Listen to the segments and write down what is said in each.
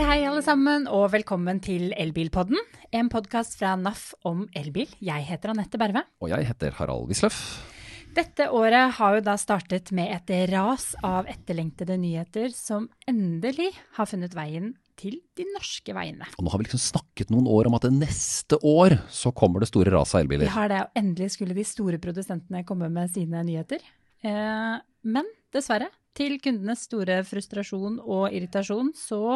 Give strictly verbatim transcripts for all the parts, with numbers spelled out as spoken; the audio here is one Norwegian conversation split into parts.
hei alle sammen, og velkommen til Elbilpodden, en podcast fra N A F om elbil. Jeg heter Anette Berve. Og jeg heter Harald Wisløff. Dette året har jo da startet med et ras av etterlengtede nyheter som endelig har funnet veien til de norske veiene. Og nå har vi liksom snakket noen år om at det neste år så kommer det store ras av elbiler. Vi har det, og endelig skulle de store produsentene komme med sine nyheter. Eh, men dessverre, til kundenes store frustrasjon og irritasjon, så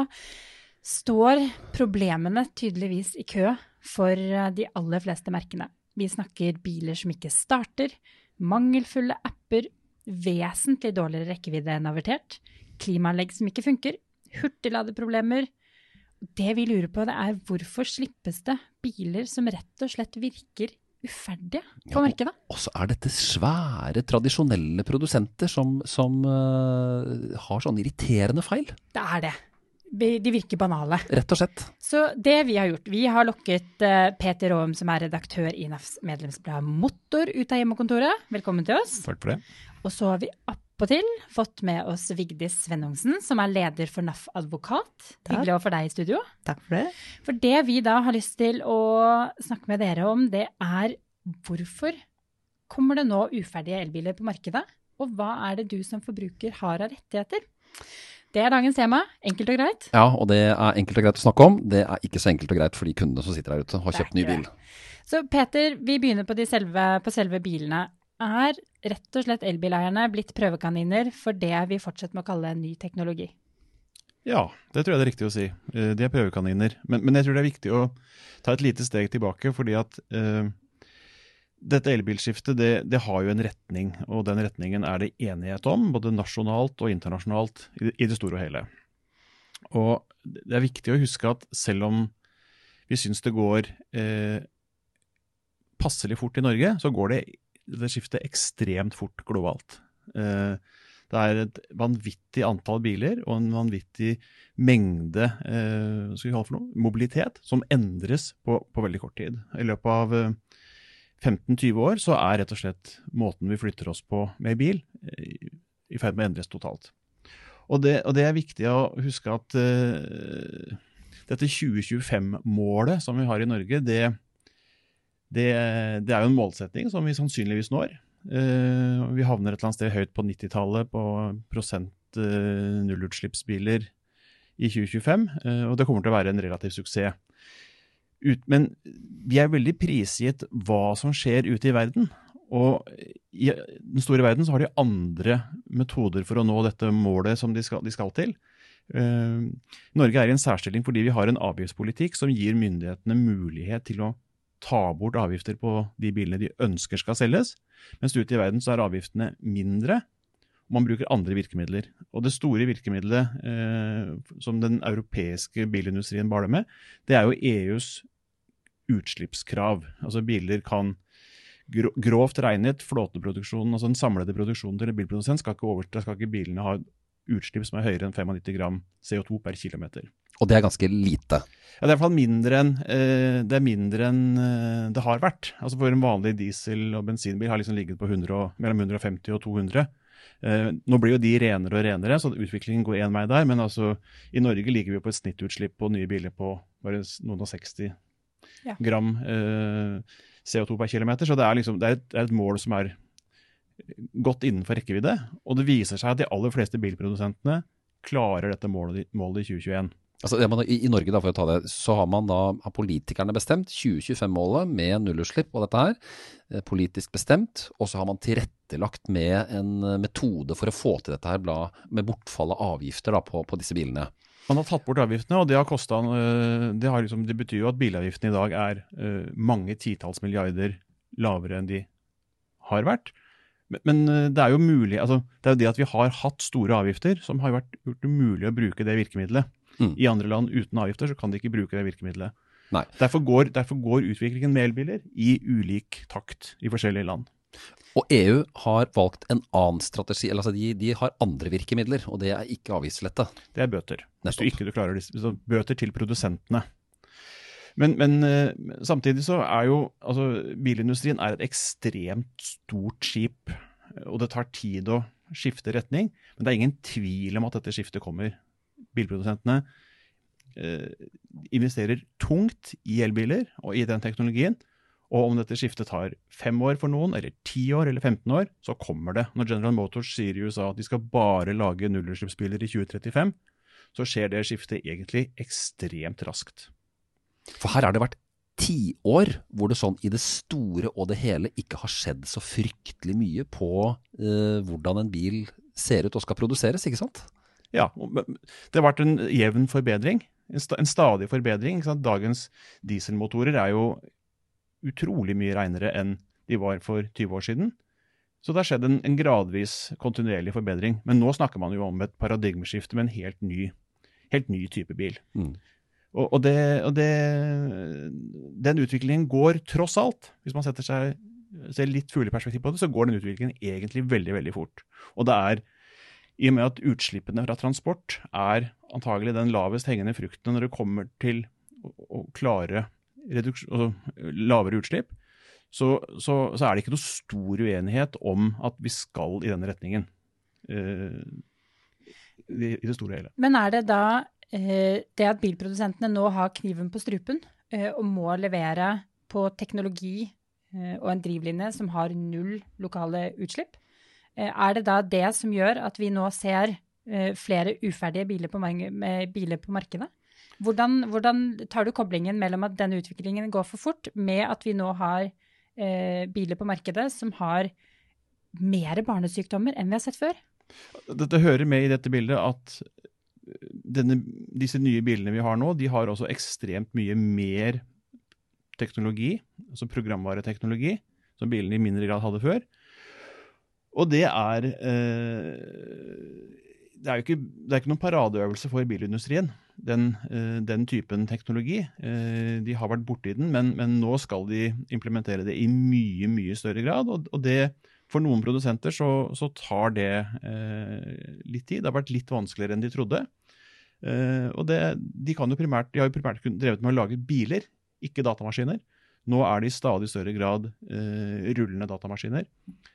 står problemene tydeligvis i kø for de aller fleste merkene. Vi snakker biler som ikke starter, mangelfulle apper, vesentlig dårligere rekkevidde enn avertert, klimaanlegg som ikke funker, hurtigladeproblemer. Det vi lurer på det er hvorfor slippes det biler som rett og slett virker uferdige på ja, markedet? Og så er dette svære, tradisjonelle produsenter som, som uh, har sånn irriterende feil. Det er det. De virker banale. Rett og slett. Så det vi har gjort, vi har lokket uh, Peter Råum, som er redaktør i N A Fs medlemsblad Motor, ut av hjemmekontoret. Velkommen til oss. Takk for det. Og så har vi appåtil fått med oss Vigdis Svennungsen, som er leder for N A F Advokat. Hyggelig å få deg i studio. Takk for det. For det vi da har lyst til å snakke med dere om, det er hvorfor kommer det nå uferdige elbiler på markedet, og hva er det du som forbruker har av rettigheter? Det er dagens tema, enkelt og greit. Ja, og det er enkelt og greit å snakke om. Det er ikke så enkelt og greit for de kundene som sitter der ute og har kjøpt ny bil. Så Peter, vi begynner på, de selve, på selve bilene. Er rett og slett elbileierne blitt prøvekaniner for det vi fortsatt må kalle ny teknologi? Ja, det tror jeg det er riktig å si. De er prøvekaniner. Men, men jeg tror det er viktig å ta et lite steg tilbake, fordi at uh, dette elbilskiftet, det, det har jo en retning, og den retningen er det enighet om, både nasjonalt og internasjonalt, i, i det store og hele. Og det er viktig å huske at selv om vi synes det går uh, passelig fort i Norge, så går det det skifter ekstremt fort globalt. Eh, det er et vanvittig antall biler og en vanvittig mengde eh, skal vi kalle for noe, mobilitet som endres på, på veldig kort tid. I løpet av eh, femten til tjue år så er rett og slett måten vi flytter oss på med bil eh, i ferd med å endres totalt. Og det, og det er viktig å huske at eh, dette tjue tjuefem-målet som vi har i Norge, det Det, det er jo en målsetting som vi sannsynligvis når. Uh, vi havner et eller annet sted høyt på nittitallet på prosent uh, nullutslippsbiler i tjue tjuefem, uh, og det kommer til å være en relativ suksess. Ut, men vi er veldig prisgitt hva som skjer ute i verden, og i den store verden så har de andre metoder for å nå dette målet som de skal, de skal til. Uh, Norge er i en særstilling fordi vi har en avgiftspolitikk som gir myndighetene mulighet til å ta bort avgifter på de bilene de ønsker skal selges, mens ute i verden så er avgiftene mindre, og man bruker andre virkemidler. Og det store virkemidlet eh, som den europeiske bilindustrien baler med, det er jo E U's utslippskrav. Altså biler kan grovt regnet, flåteproduksjonen, altså den samlede produksjonen til en bilprodusent skal ikke overta, skal ikke bilene ha utslipp som er høyere enn nittifem gram C O to per kilometer. Og det er ganske lite. Ja, det er i hvert fall mindre enn eh, det, er mindre enn, eh, det har vært. Altså for en vanlig diesel- og bensinbil har liksom ligget på hundre og, mellom hundre og femti og to hundre. Eh, nå blir jo de renere og renere, så utviklingen går en vei der, men altså i Norge ligger vi på et snittutslipp på nye biler på bare noen og seksti ja. gram eh, C O to per kilometer, så det er, liksom, det er, et, det er et mål som er godt innenfor rekkevidde, og det viser seg at de aller fleste bilprodusentene klarer dette målet, målet i tjue tjueen. Altså, i, I Norge, da, for å ta det, så har man da, har politikerne bestemt tjue tjuefem-målet med nullutslipp og dette her, eh, politisk bestemt, og så har man tilrettelagt med en metode for å få til dette her, bla, med bortfall av avgifter da, på, på disse bilene. Man har tatt bort avgiftene, og det, har kostet, det, har liksom, det betyr jo at bilavgiftene i dag er uh, mange titalls milliarder lavere enn de har vært. Men, men det er jo mulig, altså, det er jo det at vi har hatt store avgifter som har vært gjort det mulig å bruke det virkemidlet. Mm. I andre land uten avgifter så kan de ikke bruke det virkemidlet. Nei. Derfor går, derfor går utviklingen med elbiler i ulik takt i forskjellige land. Og E U har valgt en annen strategi, eller altså de, de har andre virkemidler, og det er ikke avgiftslette. Det er bøter. Hvis du ikke du klarer det, så bøter til produsentene. Men, men uh, samtidig så er jo, altså bilindustrien er et ekstremt stort skip, og det tar tid å skifte retning, men det er ingen tvil om at dette skiftet kommer. Bilprodusentene eh, investerer tungt i elbiler og i den teknologien, og om dette skiftet tar fem år for noen, eller ti år, eller femten år, så kommer det. Når General Motors sier i U S A at de skal bare lage nullutslippsbiler i tjue trettifem, så skjer det skiftet egentlig ekstremt raskt. For her har det vært tiår hvor det sånn i det store og det hele ikke har skjedd så fryktelig mye på eh, hvordan en bil ser ut og skal produseres, ikke sant? Ja, det har vært en jevn forbedring, en, sta, en stadig forbedring. Ikke sant? Dagens dieselmotorer er jo utrolig mye renere enn de var for tyve år siden. Så det har skjedd en, en gradvis kontinuerlig forbedring. Men nå snakker man jo om et paradigmeskifte med en helt ny, helt ny type bil. Mm. Og, og, det, og det, den utviklingen går tross alt, hvis man setter seg ser litt fugleperspektiv på det, så går den utviklingen egentlig veldig, veldig fort. Og det er, i og med at utslippene fra transport er antagelig den lavest hengende frukten når det kommer til å, å klare altså, lavere utslipp, så, så, så er det ikke noe stor uenighet om at vi skal i denne retningen. Uh, i, I det store hele. Men er det da det at bilprodusentene nå har kniven på strupen og må levere på teknologi og en drivlinje som har null lokale utslipp, er det da det som gjør at vi nå ser flere uferdige biler på, biler på markedet? Hvordan, hvordan tar du koblingen mellom at denne utviklingen går for fort med at vi nå har biler på markedet som har mer barnesykdommer enn vi har sett før? Dette hører med i dette bildet at Denne, disse nye bilene vi har nå, de har også ekstremt mye mer teknologi, altså programvareteknologi, som bilene i mindre grad hadde før. Og det er, eh, det er jo ikke, det er ikke noen paradeøvelse for bilindustrien, den, eh, den typen teknologi. Eh, de har vært borte i den, men, men nå skal de implementere det i mye, mye større grad, og, og det for noen produsenter så, så tar det eh, litt tid. Det har vært litt vanskeligere enn de trodde. Eh, og det, de, kan jo primært, de har jo primært drevet med å lage biler, ikke datamaskiner. Nå er det i stadig større grad eh, rullende datamaskiner.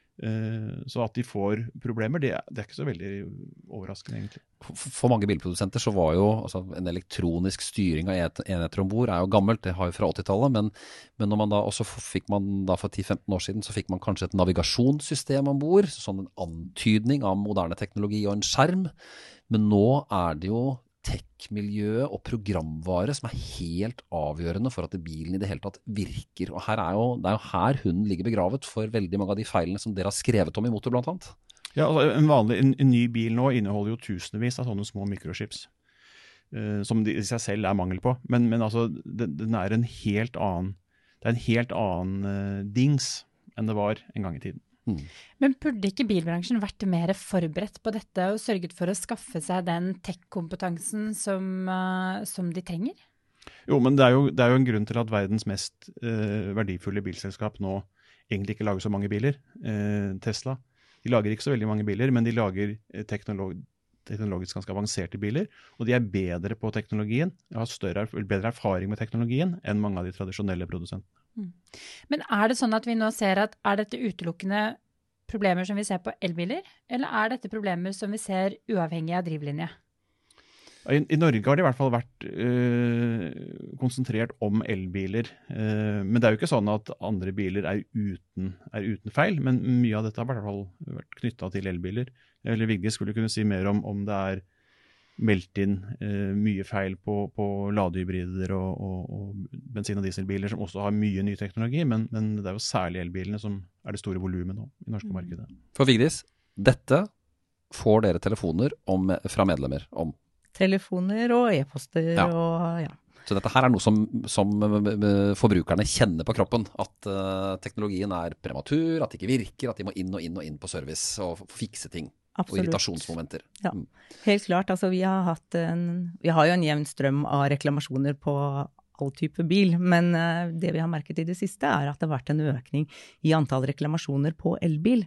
Eh, så at de får problemer, det, det er ikke så veldig overraskende egentlig. For mange bilprodusenter så var jo altså, en elektronisk styring av enheter ombord er jo gammelt, det har jo fra åttitallet, men, men når man da også fikk man da for ti til femten år siden, så fikk man kanskje et navigasjonssystem ombord, sånn en antydning av moderne teknologi og en skjerm, men nå er det jo tech-miljøet og programvare som er helt avgjørende for at bilen i det hele tatt virker. Og her er jo, det er jo her hunden ligger begravet for veldig mange av de feilene som dere har skrevet om i Motor blant annet. Ja, altså en, vanlig, en, en ny bil nå inneholder jo tusenvis av sånne små mikrochips, uh, som de i seg selv er mangel på. Men, men altså, det, den er en helt annen, det er en helt annen uh, dings enn det var en gang i tiden. Mm. Men burde ikke bilbransjen vært mer forberedt på dette og sørget for å skaffe seg den tech-kompetansen som, uh, som de trenger? Jo, men det er jo, det er jo en grunn til at verdens mest uh, verdifulle bilselskap nå egentlig ikke lager så mange biler. Uh, Tesla, de lager ikke så veldig mange biler, men de lager teknolog, teknologisk ganske avanserte biler, og de er bedre på teknologien, har større, bedre erfaring med teknologien enn mange av de tradisjonelle produsentene. Mm. Men er det sånn at vi nå ser at er dette utelukkende problemer som vi ser på elbiler, eller er dette problemer som vi ser uavhengig av drivlinje? I, i Norge har det i hvert fall vært øh, konsentrert om elbiler, uh, men det er jo ikke sånn at andre biler er uten, er uten feil, men mye av dette har i hvert fall vært knyttet til elbiler. Eller Vigdis skulle kunne si mer om, om det er meldt inn uh, mye feil på, på ladehybrider og, og, og bensin- og dieselbiler som også har mye ny teknologi, men, men det er jo særlig elbilene som er det store volumet nå i norske markedet. For Vigdis, dette får dere telefoner om, fra medlemmer om? Telefoner og e-poster ja. og ja. Så dette her er noe som, som forbrukerne kjenner på kroppen, at uh, teknologien er prematur, at det ikke virker, at de må inn og inn og inn på service og fikse ting. Absolutt. Og irritasjonsmomenter. Ja, helt klart. Altså, vi, har hatt en, vi har jo en jevn strøm av reklamasjoner på all type bil, men uh, det vi har merket i det siste er at det har vært en økning i antall reklamasjoner på elbil.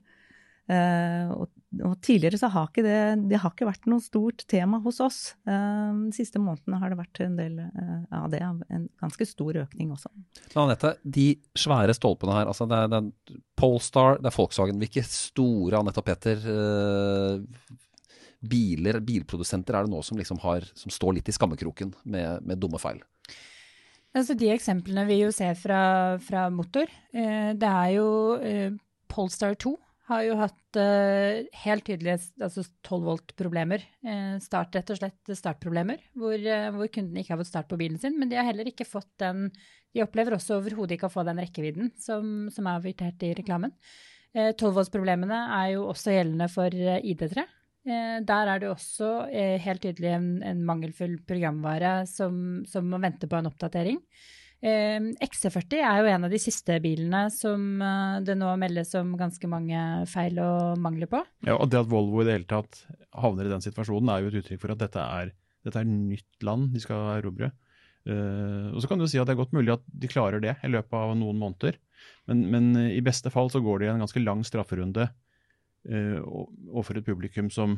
Uh, og, og tidligere så har ikke det, det har ikke vært noe stort tema hos oss. Uh, de siste månedene har det vært en del uh, av det, en ganske stor økning også. Men Anette, de svære stolpene her, altså det er, det er Polestar, det er Volkswagen, hvilke store, Anette og Peter, uh, biler, bilprodusenter er det nå som, liksom har, som står litt i skammekroken med, med dumme feil? Altså de eksemplene vi jo ser fra, fra motor, eh, det er jo eh, Polestar to har jo hatt eh, helt tydelige altså tolv volt-problemer, eh, start, rett og slett startproblemer, hvor, eh, hvor kunden ikke har fått start på bilen sin, men de har heller ikke fått den, de opplever også overhodet ikke å få den rekkevidden som, som er avvirtert i reklamen. Eh, tolv volts-problemene er jo også gjeldende for eh, I D tre. Eh, der er det også eh, helt tydelig en, en mangelfull programvare som, som må vente på en oppdatering. Eh, X C førti er jo en av de siste bilene som eh, det nå meldes om ganske mange feil og mangler på. Ja, og det at Volvo i det hele tatt havner i den situasjonen er jo et uttrykk for at dette er, dette er nytt land de skal erobre. Eh, og så kan du si at det er godt mulig at de klarer det i løpet av noen måneder, men, men i beste fall så går det i en ganske lang strafferunde Uh, og for et publikum som,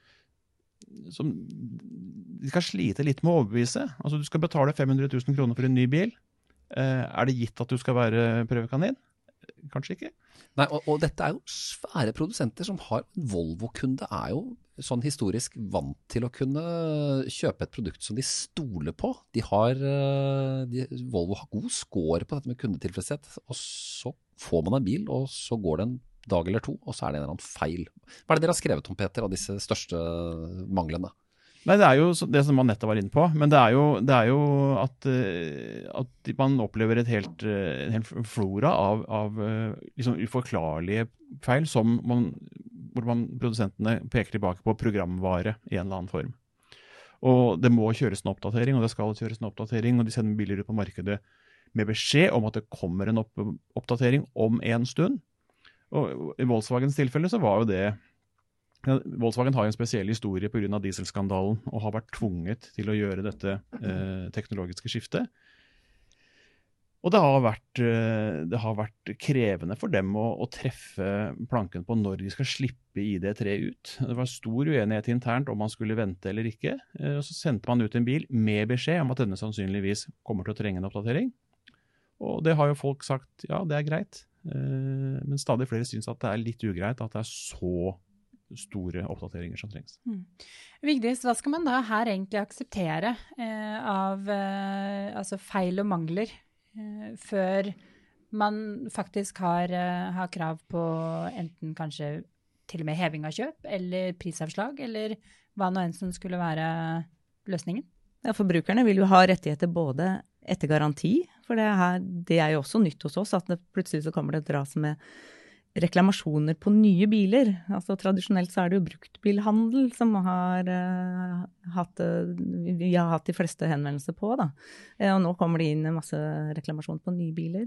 som de skal slite litt med å overbevise. Altså du skal betale fem hundre tusen kroner for en ny bil. Uh, er det gitt at du skal være prøvekanin? Kanskje ikke. Nei, og, og dette er jo svære produsenter som har, Volvo-kunde er jo sånn historisk vant til å kunne kjøpe et produkt som de stoler på. De har, de, Volvo har god score på dette med kundetilfredshet, og så får man en bil, og så går det en dag eller to, og så er det en eller annen feil. Hva er det dere har skrevet om, Peter, av disse største manglene? Nei, det er jo det som man nettopp var inne på, men det er jo, det er jo at, at man opplever et helt, en hel flora av, av liksom uforklarlige feil, som man, hvor man, produsentene peker tilbake på programvare i en eller annen form. Og det må kjøres en oppdatering, og det skal kjøres en oppdatering, og de sender biler ut på markedet med beskjed om at det kommer en opp, oppdatering om en stund. Og i Volkswagens tilfelle så var jo det, ja, Volkswagen har jo en spesiell historie på grunn av dieselskandalen og har vært tvunget til å gjøre dette eh, teknologiske skiftet. Og det har, vært, eh, det har vært krevende for dem å, å treffe planken på når de skal slippe I D tre ut. Det var stor uenighet internt om man skulle vente eller ikke. Eh, og så sendte man ut en bil med beskjed om at denne sannsynligvis kommer til å trenge en oppdatering. Og det har jo folk sagt, ja, det er greit. Men stadig flere synes at det er litt ugreit at det er så store oppdateringer som trengs. Mm. Vigdis, hva skal man da her egentlig akseptere eh, av eh, altså feil og mangler eh, før man faktisk har, eh, har krav på enten kanskje til og med heving av kjøp eller prisavslag, eller hva nå enn som skulle være løsningen? Ja, forbrukerne vil jo ha rettigheter både etter garanti, for det, her, det er jo også nytt hos oss, at det plutselig så kommer det et dras med reklamasjoner på nye biler. Altså tradisjonelt så er det jo bruktbilhandel som har uh, hatt, uh, vi har hatt de fleste henvendelser på da. Uh, og nå kommer det inn en masse reklamasjon på nye biler.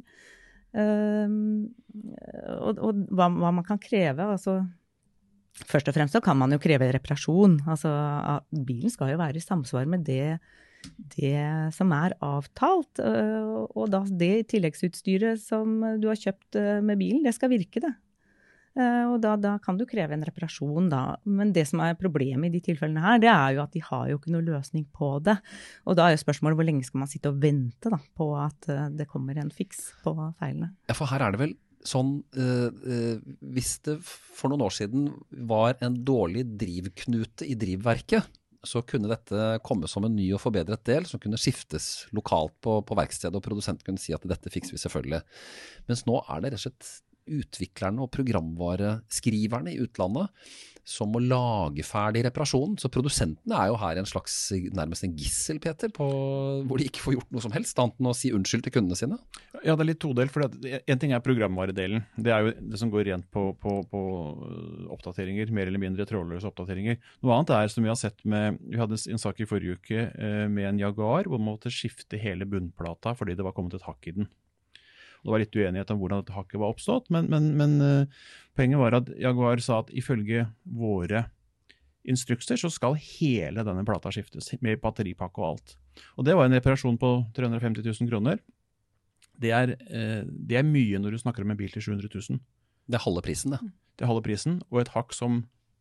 Uh, og og hva, hva man kan kreve, altså først og fremst så kan man jo kreve reparasjon. Altså at bilen skal jo være i samsvar med det det som er avtalt, og da det tilleggsutstyret som du har kjøpt med bilen, det skal virke det. Og da, da kan du kreve en reparasjon da. Men det som er problemet i de tilfellene her, det er jo at de har jo ikke noe løsning på det. Og da er jo spørsmålet hvor lenge skal man sitte og vente da, på at det kommer en fiks på feilene. Ja, for her er det vel sånn, øh, øh, hvis det for noen år siden var en dårlig drivknute i drivverket, så kunne dette komme som en ny og forbedret del som kunne skiftes lokalt på, på verkstedet, og produsenten kunne si at dette fikser vi selvfølgelig. Mens nå er det rett og slett utviklerne og programvareskriverne i utlandet som må lage ferdig reparasjonen. Så produsentene er jo her en slags, nærmest en gissel, Peter, på, hvor de ikke får gjort noe som helst, annet enn å si unnskyld til kundene sine. Ja, det er litt todelt, for en ting er programvaredelen. Det er jo det som går rent på, på, på oppdateringer, mer eller mindre trådløse oppdateringer. Noe annet er, som vi har sett med, vi hadde en sak i forrige uke med en Jaguar, hvor man måtte skifte hele bunnplata fordi det var kommet et hakk i den. Det var litt uenighet om hvordan dette hakket var oppstått, men, men, men uh, poenget var at Jaguar sa at ifølge våre instrukser så skal hele denne plata skiftes, med batteripakke og alt. Og det var en reparasjon på tre hundre og femti tusen kroner. Det er, uh, det er mye når du snakker om en bil til sju hundre tusen. Det er halve prisen, det. Det er halve prisen, og et hakk som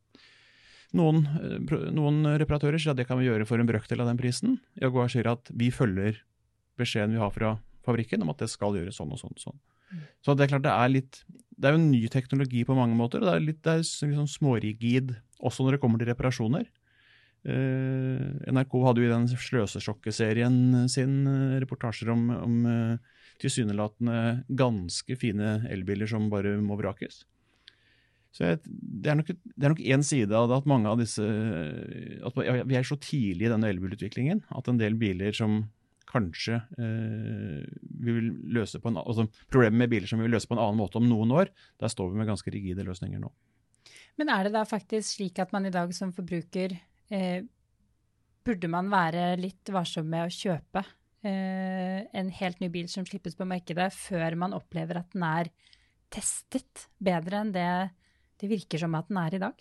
noen, uh, noen reparatører sier at det kan vi gjøre for en brøkdel av den prisen. Jaguar sier at vi følger beskjeden vi har fra fabrikken om at det skal gjøres sånn og sånn og sånn. Mm. Så det er klart det er litt, det er jo en ny teknologi på mange måter, og det er litt, det er litt sånn smårigid også når det kommer til reparasjoner. Uh, N R K hadde jo i den Sløsesjokket-serien sin uh, reportasjer om, om uh, tilsynelatende ganske fine elbiler som bare må vrakes. Så jeg, det, er nok, det er nok en side av det at mange av disse, at vi er så tidlig i denne elbilutviklingen, at en del biler som kanskje eh, vi vil løse på en, altså problemer med biler som vi vil løse på en annen måte om noen år, der står vi med ganske rigide løsninger nå. Men er det da faktisk slik at man i dag som forbruker, eh, burde man være litt varsom med å kjøpe eh, en helt ny bil som slippes på markedet, før man opplever at den er testet bedre enn det det virker som at den er i dag?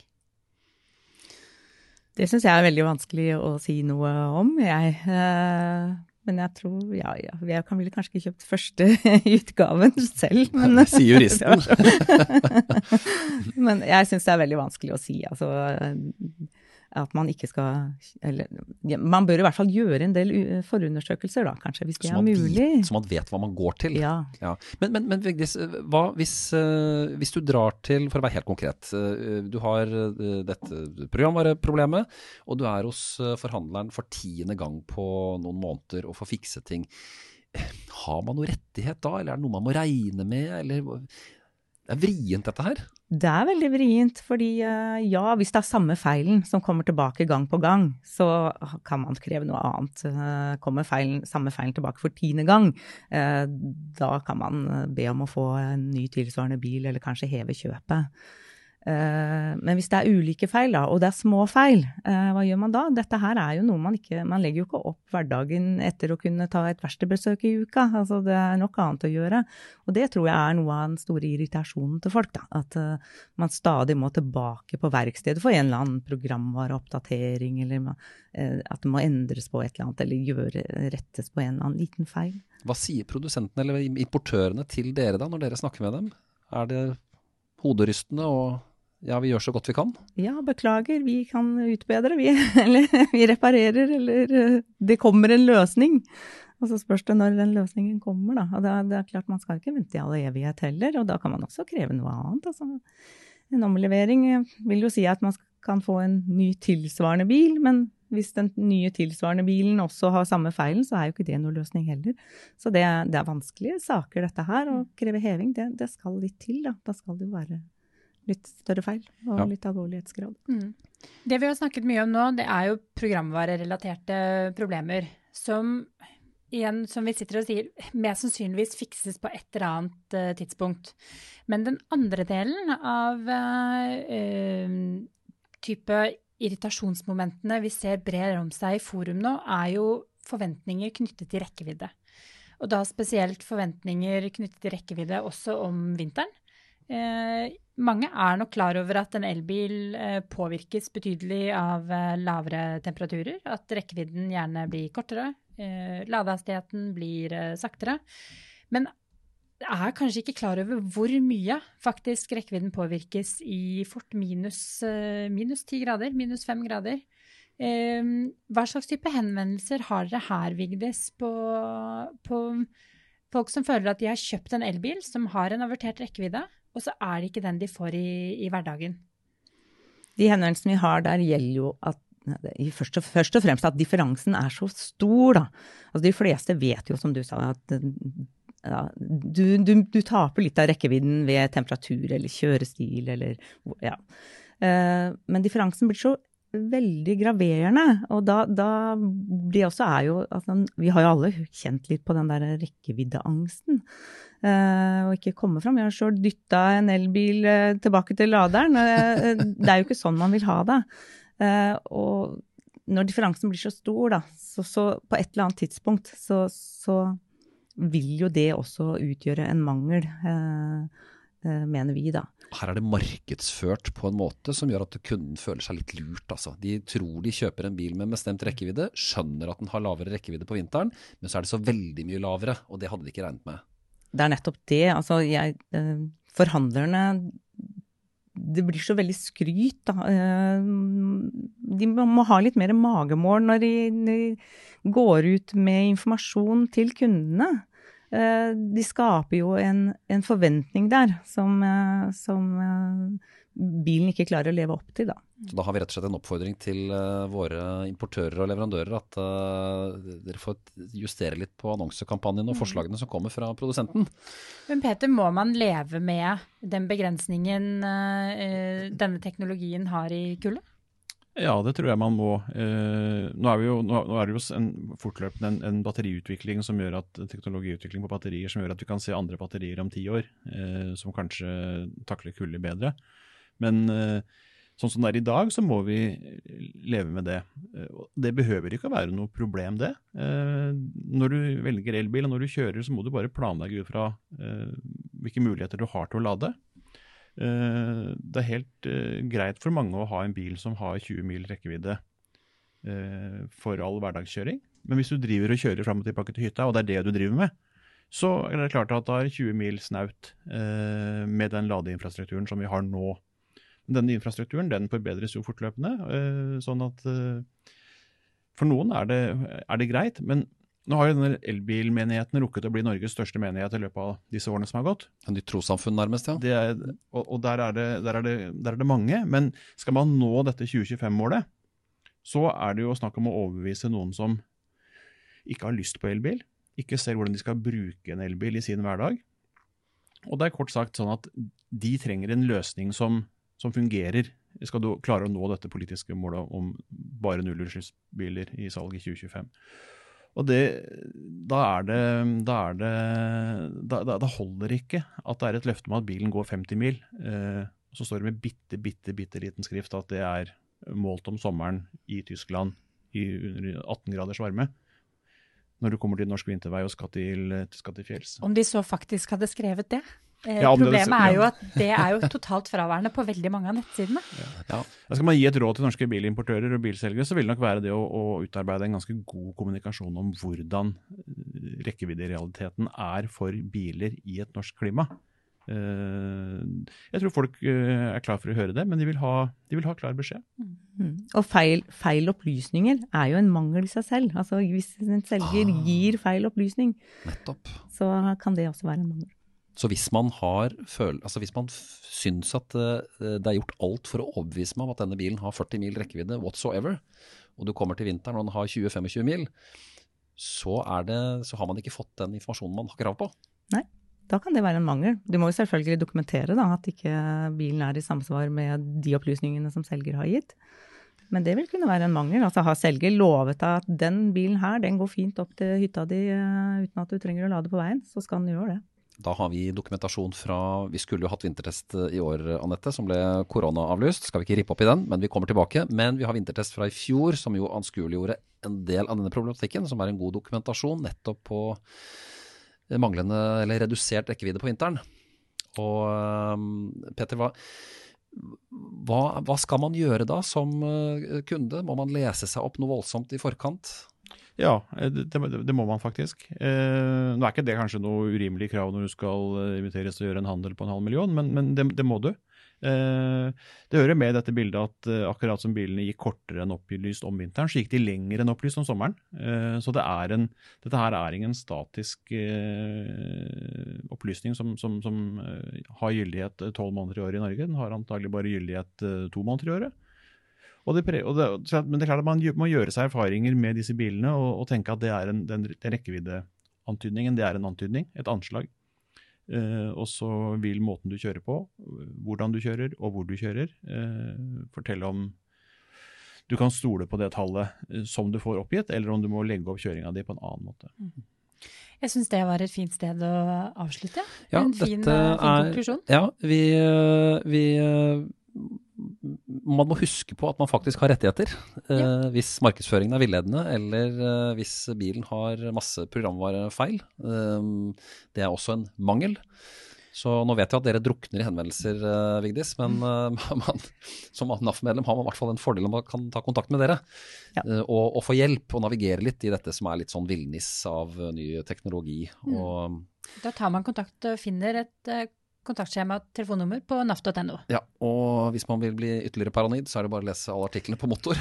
Det synes jeg er veldig vanskelig å si noe om. Jeg, eh, men jeg tror, ja, ja, jeg kan vel kanskje ikke kjøpt første utgaven selv. Men, det sier juristen. Men jeg synes det er veldig vanskelig å si. Altså, at man ikke skal, eller, ja, man bør i hvert fall gjøre en del forundersøkelser da, kanskje, hvis det er mulig. Vet, så man vet hva man går til. Ja. Ja. Men, men, men Vigdis, hva hvis, uh, hvis du drar til, for å være helt konkret, uh, du har uh, dette programvareproblemet, og du er hos uh, forhandleren for tiende gang på noen måneder og får fikse ting. Har man noe rettighet da, eller er det noe man må regne med, eller... Det er vrient dette her. Det er veldig vrient, fordi ja, hvis det er samme feilen som kommer tilbake gang på gang, så kan man kreve noe annet. Kommer feilen, samme feilen tilbake for tiende gang, da kan man be om å få en ny tilsvarende bil, eller kanskje heve kjøpet. Men hvis det er ulike feil da, og det er små feil, hva gjør man da? Dette her er jo noe man ikke, man legger jo ikke opp hverdagen etter å kunne ta et verkstedbesøk i uka, altså det er nok annet å gjøre, og det tror jeg er noe av den store irritasjonen til folk da, at man stadig må tilbake på verkstedet for en eller annen programvareoppdatering, eller at det må endres på et eller annet, eller gjøre, rettes på en eller annen liten feil. Hva sier produsentene eller importørene til dere da, når dere snakker med dem? Er det hoderystende og ja, vi gjør så godt vi kan? Ja, beklager, vi kan utbedre, vi, eller vi reparerer, eller det kommer en løsning. Og så spørs det når den løsningen kommer da. Og det er, det er klart man skal ikke vente i all evighet heller, og da kan man også kreve noe annet. Altså, en omlevering vil jo si at man kan få en ny tilsvarende bil, men hvis den nye tilsvarende bilen også har samme feilen, så er jo ikke det noe løsning heller. Så det, det er vanskelige saker dette her, og kreve heving, det, det skal litt til da. Da skal det jo være litt større feil og ja. Litt alvorlighetsgrad. Mm. Det vi har snakket mye om nå, det er jo programvarerelaterte problemer, som igjen, som vi sitter og sier, mest sannsynligvis fikses på et eller annet uh, tidspunkt. Men den andre delen av uh, uh, type irritasjonsmomentene vi ser brer om seg i forum nå, er jo forventninger knyttet til rekkevidde. Og da spesielt forventninger knyttet til rekkevidde også om vinteren. Eh, mange er nok klar over at en elbil eh, påvirkes betydelig av eh, lavere temperaturer, at rekkevidden gjerne blir kortere, eh, ladehastigheten blir eh, saktere, men er kanskje ikke klar over hvor mye faktisk rekkevidden påvirkes i fort minus, eh, minus ti grader, minus fem grader. Eh, hva slags type henvendelser har dere her, Vigdis, på, på folk som føler at de har kjøpt en elbil som har en avertert rekkevidde, og så er det ikke den de får i, i hverdagen? De henvendelsene vi har der gjelder jo at først og, først og fremst at differansen er så stor da. Altså de fleste vet jo, som du sa, at ja, du, du, du taper litt av rekkevidden ved temperatur eller kjørestil, eller, ja. Men differansen blir så veldig graverende, og da, da det også er jo, altså, vi har jo alle kjent litt på den der rekkeviddeangsten, uh, og ikke komme frem. Jeg har selv dyttet en elbil uh, tilbake til laderen, uh, det er jo ikke sånn man vil ha det. Uh, og når differansen blir så stor da, så, så på et eller annet tidspunkt, så, så vil jo det også utgjøre en mangel, uh, uh, mener vi da. Her er det markedsført på en måte som gjør at kunden føler seg litt lurt. Altså. De tror de kjøper en bil med bestemt rekkevidde, skjønner at den har lavere rekkevidde på vinteren, men så er det så veldig mye lavere, og det hadde de ikke regnet med. Det er nettopp det. Altså, jeg, eh, forhandlerne, det blir så veldig skryt. Da. Eh, de må ha litt mer magemål når de, de går ut med informasjon til kundene. De skaper jo en, en forventning der som, som bilen ikke klarer å leve opp til da. Så da har vi rett og slett en oppfordring til uh, våre importører og leverandører at uh, dere får justere litt på annonsekampanjen og forslagene som kommer fra produsenten. Men Peter, må man leve med den begrensningen uh, denne teknologien har i kullet? Ja, det tror jeg man må. Eh, nå, er vi jo, nå, nå er det jo en, fortløpende en, en batteriutvikling som gjør at, teknologiutvikling på batterier som gjør at vi kan se andre batterier om ti år, eh, som kanskje takler kulde bedre. Men eh, sånn som det er i dag, så må vi leve med det. Det behøver ikke å være noe problem, det. Eh, når du velger elbil og når du kjører, så må du bare planlegge ut fra eh, hvilke muligheter du har til å lade. Uh, det er helt uh, greit for mange å ha en bil som har tjue mil rekkevidde uh, for all hverdagskjøring. Men hvis du driver og kjører frem og tilbake til hytta, og det er det du driver med, så er det klart at det er tjue mil snaut uh, med den ladeinfrastrukturen som vi har nå. Denne infrastrukturen den forbedres jo fortløpende, uh, sånn at uh, for noen er det, er det greit, men nå har jo denne elbilmenigheten rukket å bli Norges største menighet i løpet av disse årene som har gått. En nytt trossamfunn nærmest, ja. Det er, og og der, er det, der, er det, der er det mange, men skal man nå dette tjue tjuefem-målet, så er det jo snakk om å overbevise noen som ikke har lyst på elbil, ikke ser hvordan de skal bruke en elbil i sin hverdag. Og det er kort sagt sånn at de trenger en løsning som, som fungerer. Skal du klare å nå dette politiske målet om bare nullutslippsbiler i salg i tjue tjuefem. Og det, da er det, da er det, da, da holder ikke at det er et løfte om at bilen går femti mil. Eh, så står det med bitte, bitte, bitte liten skrift at det er målt om sommeren i Tyskland i under atten graders varme. Når du kommer til norsk vintervei og skal til, skal til fjells. Om de så faktisk hadde skrevet det? Eh, ja, problemet det, ja. er jo at det er jo totalt fraværende på veldig mange av nettsidene. Ja. Ja. Da skal man gi et råd til norske bilimportører og bilselgere, så vil det nok være det å, å utarbeide en ganske god kommunikasjon om hvordan rekkevidderealiteten er for biler i et norsk klima. Jeg tror folk er klar for å høre det, men de vil ha, de vil ha klar beskjed. Mm. Og feil, feil opplysninger er jo en mangel i seg selv. Altså hvis en selger ah. gir feil opplysning, Nettopp. Så kan det også være en mangel. Så hvis man har føl, altså hvis man syns at uh, det er gjort alt for å overbevise meg om at denne bilen har førti mil rekkevidde whatsoever, og du kommer til vinteren og den har tjue til tjuefem mil, så, er det, så har man ikke fått den informasjonen man har krav på. Nei, da kan det være en mangel. Du må jo selvfølgelig dokumentere da, at ikke bilen er i samsvar med de opplysningene som selger har gitt. Men det vil kunne være en mangel. Altså har selger lovet at den bilen her, den går fint opp til hytta di uh, uten at du trenger å lade på veien, så skal den gjøre det. Da har vi dokumentasjon fra, vi skulle jo hatt vintertest i år, Annette, som ble korona-avlyst. Skal vi ikke rippe opp i den, men vi kommer tilbake. Men vi har vintertest fra i fjor, som jo anskueliggjorde en del av denne problematikken, som er en god dokumentasjon nettopp på manglende eller redusert rekkevidde på vinteren. Og Peter, hva, hva, hva skal man gjøre da som kunde? Må man lese seg opp noe voldsomt i forkant? Ja, det, det, det må man faktisk. Eh, nå er ikke det kanskje noe urimelig krav når du skal inviteres til å gjøre en handel på en halv million, men, men det, det må du. Eh, det hører med i dette bildet at eh, akkurat som bilene gikk kortere enn opplyst om vinteren, så gikk de lenger enn opplyst om sommeren. Eh, så det er en, dette her er ingen statisk eh, opplysning som, som, som eh, har gyldighet tolv måneder i året i Norge. Den har antagelig bare gyldighet eh, to måneder i året. Og det, og det, men det er klart at man må gjøre seg erfaringer med disse bilene og, og tenke at det er en, den, den rekkeviddeantydningen, det er en antydning, et anslag. Eh, og så vil måten du kjører på, hvordan du kjører og hvor du kjører, eh, fortelle om du kan stole på det tallet eh, som du får oppgitt, eller om du må legge opp kjøringa di på en annen måte. Jeg synes det var et fint sted å avslutte. Ja, en fin, fin er, konklusjon. Ja, vi... vi man må huske på at man faktisk har rettigheter ja. eh, hvis markedsføringen er villedende, eller eh, hvis bilen har masse programvarefeil. Eh, det er også en mangel. Så nå vet jeg at dere drukner i henvendelser, eh, Vigdis, men eh, man, som N A F-medlem har man i hvert fall en fordel om man kan ta kontakt med dere ja. eh, og, og få hjelp og navigere litt i dette som er litt sånn villniss av uh, ny teknologi. Mm. Og, da tar man kontakt og finner et uh, kontaktskjema og telefonnummer på naf punktum no. Ja, og hvis man vil bli ytterligere paranoid, så er det bare å lese alle artiklene på motor.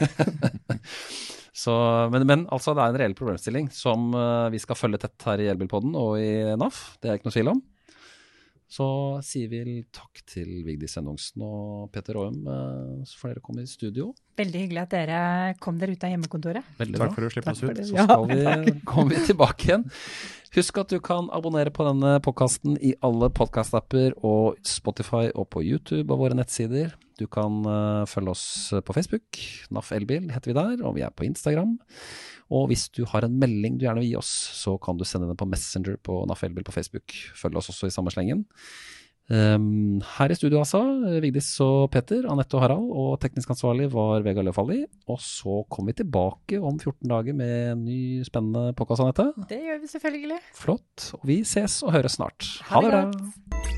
så, men, men altså, det er en reell problemstilling som uh, vi skal følge tett her i Elbilpodden og i N A F. Det er ikke noe tvil om. Så sier vi takk til Vigdis Sennungsen og Peter Aum, så får dere komme i studio. Veldig hyggelig at dere kom dere ut av hjemmekontoret. Veldig Takk bra. for at du slipper oss ut. Så skal vi, kommer vi tilbake igjen. Husk at du kan abonnere på denne podcasten i alle podcast-apper og Spotify og på YouTube og våre nettsider. Du kan uh, følge oss på Facebook, N A F Elbil heter vi der, og vi er på Instagram. Og hvis du har en melding du gjerne vil gi oss, så kan du sende den på Messenger på N A F Elbil på Facebook. Følg oss også i samme slengen. Um, her i studio altså, Vigdis og Peter, Anette og Harald, og teknisk ansvarlig var Vega Løfalli. Og så kommer vi tilbake om fjorten dager med en ny spennende podcast, Anette. Det gjør vi selvfølgelig. Flott, og vi ses og høres snart. Ha det bra!